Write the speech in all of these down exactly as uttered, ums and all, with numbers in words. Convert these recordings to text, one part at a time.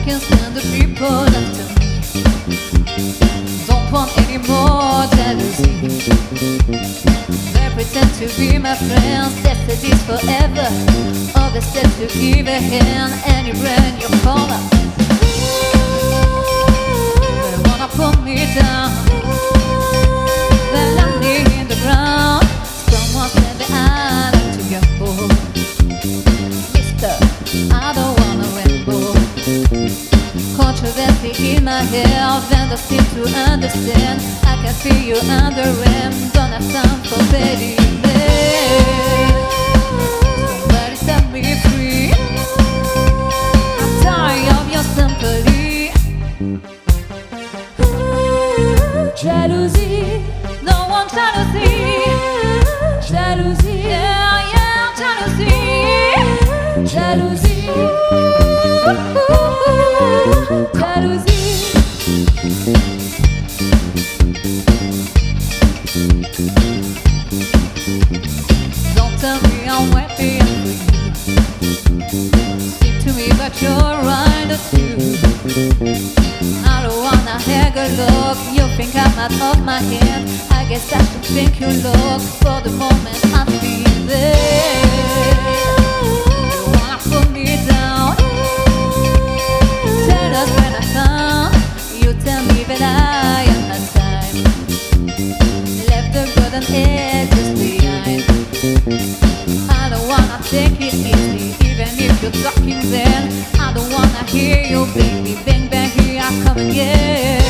can't stand the people after me. Don't want any more jealousy. They pretend to be my friends, they say this forever. Always said to give a hand any brand you call up. They wanna put me down, they land me in the ground. Someone said that I like to gamble. Mister, I don't wanna ramble. Controversy in my head, vendors seem to understand. I can feel you under them, don't have time for petty men. Somebody set me free, I'm tired of your sympathy. Jealousy, no one jealousy. Jealousy, yeah, yeah, jealousy. Jealousy, jealousy. Don't tell me I'm happy and free. Speak to me but you're right too. I don't wanna have a look. You think I'm out of my head. I guess I should think you look. For the moment I feel there. You wanna put me down. Tell us when I found. You tell me that I am not time. Left the golden edges behind. I don't wanna take it easy. Even if you're talking then I don't wanna hear you baby. Bang bang here I come again.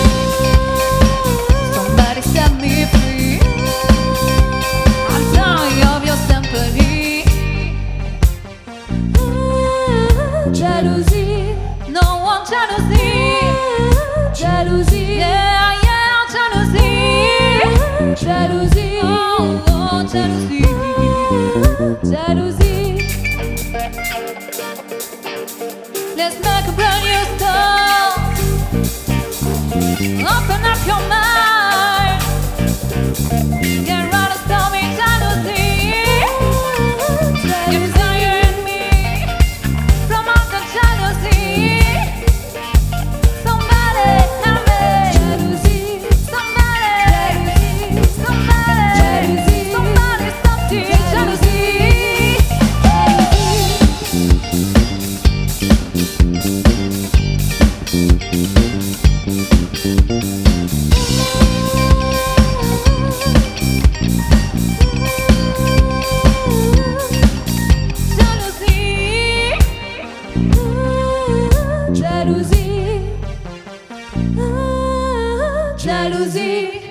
Somebody set me free, I'm tired of your sympathy. Jealousy, no one jealousy. Jealousy, yeah, yeah, jealousy. Jealousy, oh, oh, jealousy. Jealousy. Let's make a brand new start. Open up your mind. Get right and stop me jealousy. You're tiring me from all the jealousy. Somebody help me. Jealousy. Somebody. Somebody. Somebody stop the jealousy. Jalousie, jalousie.